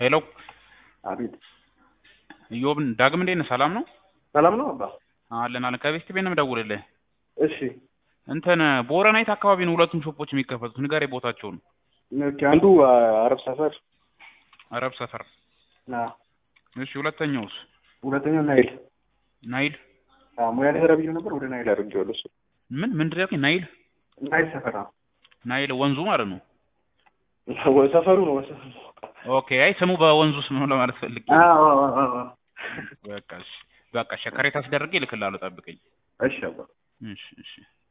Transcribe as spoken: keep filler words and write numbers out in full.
ሄሎ አቤት ኢዮብ ዳግም እንዴት ነህ? ሰላም ነው? ሰላም ነው አባ? አለን አለን ከቤስት ቤት ነው የምደውልልህ። እሺ እንትን ቦረናይት አካባቢ ነው ሁለቱም ሾፖች የሚከፈቱት። ንገረኝ ቦታቸውን። ኦኬ አንዱ አረብ ሰፈር አረብ ሰፈር። ና እሺ ሁለተኛውስ? ሁለተኛው ናይል ናይል። አዎ ሙያ ተረብዩ ነበር ወደ ናይል አድርጌዋለሁ። እሱ ምን ምንድን ነው? ናይል ናይል ሰፈር ነው። ናይል ወንዙ ማለት ነው። ሰፈሩ ነው ሰፈሩ። ኦኬ አይ ስሙ በወንዙ ስም ነው ለማለት ፈልጌ። አዎ አዎ አዎ በቃ እሺ በቃ ሸከሬ ታስደርጌ እልክልሃለሁ ጠብቀኝ። እሺ አባ እሺ እሺ